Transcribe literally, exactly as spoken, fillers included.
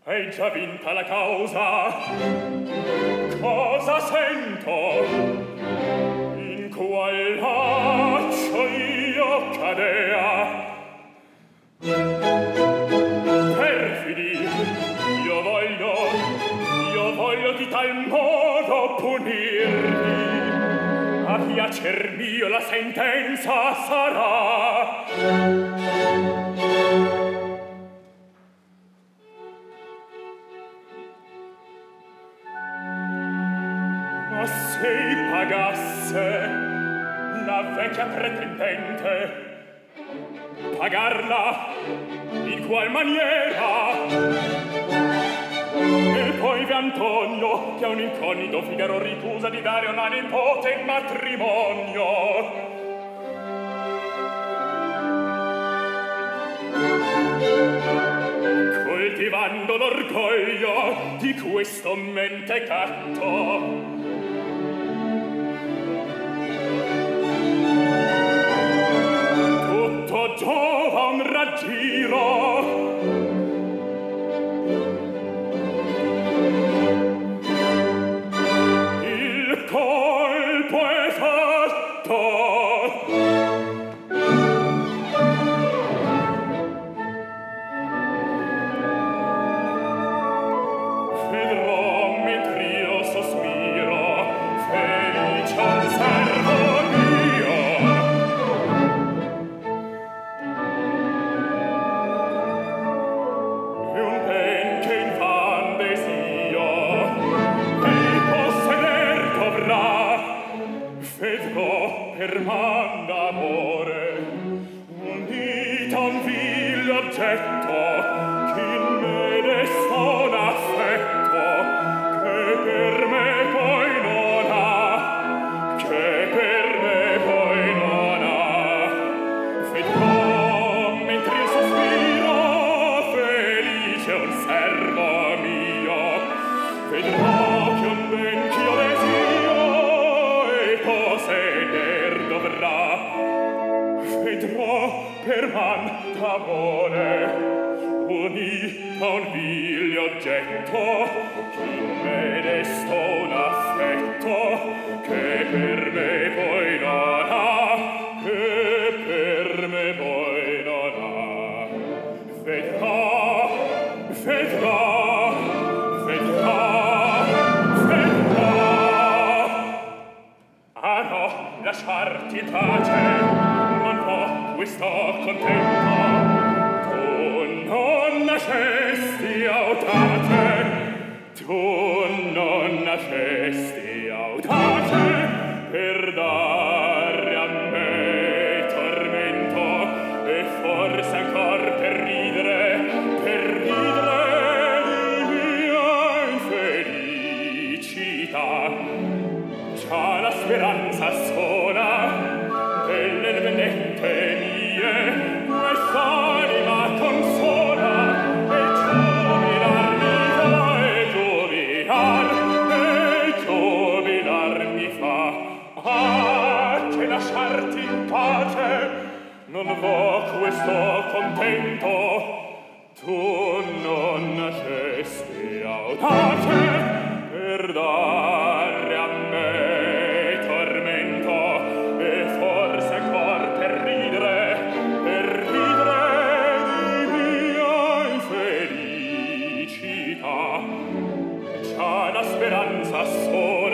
Hai già vinta la causa. Cosa sento? In qual laccio io cadea? Perfidi, io voglio, io voglio di tal modo punirvi. A piacer mio la sentenza sarà. Ma se pagasse la vecchia pretendente, pagarla in qual maniera? E poi vi Antonio, che a un incognito Figaro ricusa di dare una nipote in matrimonio. Coltivando l'orgoglio di questo mentecatto, tutto giova un raggiro. Il colpo è fatto. Vedrò mentre io sospiro, felice al servo mio. E un ben che invan desio ei posseder dovrà. Vedrò per man d'amore unita a un vil oggetto che in me desta un affetto che per me poi non ha, che per me poi non ha. Vedrò mentre io sospiro, felice un servo mio. Vedrò che un ben ch'io desio e posseder dovrà. Vedrò per man d'amore unita a un vil oggetto che in me desta un affetto che per me poi non ha, che per me poi non ha. Vedrò, vedrò, vedrò, vedrò. Ah no, lasciarti in pace, non può, qui sto contento. Tu non nascesti audace, tu non nascesti audace per dare a me tormento e forse ancor per ridere, per ridere di mia infelicità. Già la speranza sola delle vendette mie quest'anima consola e giubilar mi fa, e giubilar, e giubilar mi fa. Ah, che lasciarti in pace non vo questo contento. Tu non nascesti audace per dare a me tormento e forse ancor per ridere, per ridere di mia infelicità. Già la speranza sola